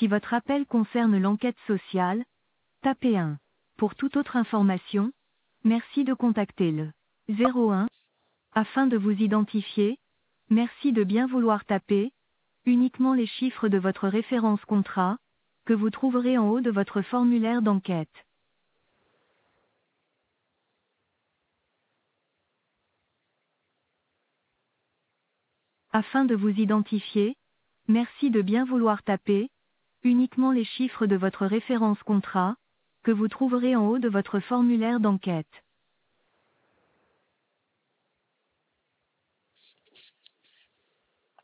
Si votre appel concerne l'enquête sociale, tapez 1. Pour toute autre information, merci de contacter le 01. Afin de vous identifier, merci de bien vouloir taper uniquement les chiffres de votre référence contrat, que vous trouverez en haut de votre formulaire d'enquête. Afin de vous identifier, merci de bien vouloir taper uniquement les chiffres de votre référence contrat, que vous trouverez en haut de votre formulaire d'enquête.